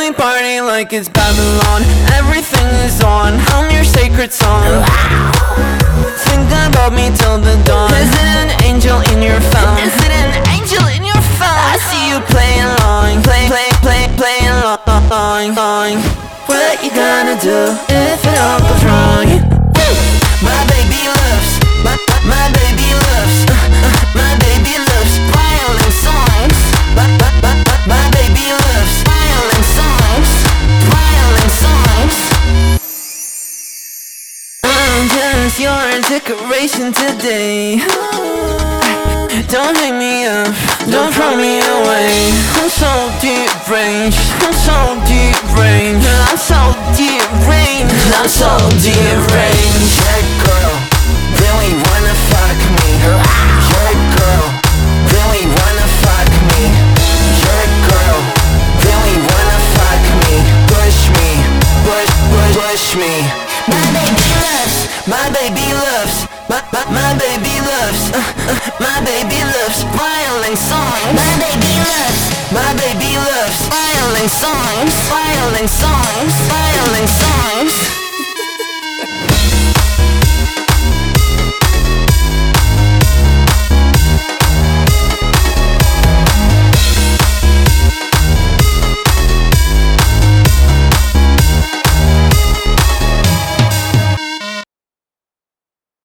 We party like it's Babylon. Everything is on, I'm your sacred song. Think about me till the dawn. Is it an angel in your phone? Is it an angel in your phone? I see you playing along, playing along. What you gonna do if it all goes wrong? My baby loves, my baby loves, my baby loves violent songs. My baby loves violent songs, violent songs. I'm just your decoration today. Don't hang me up, don't throw me away. I'm so deranged, I'm so deranged, I'm so deranged, I'm so deranged. Yeah, girl, really wanna fuck me. Yeah, girl, really wanna fuck me. Yeah, girl, really wanna fuck me. Push me, push me. My baby loves, my baby loves, my baby loves, my baby loves violent songs. My baby loves, my baby loves violent songs, violent songs, violent songs.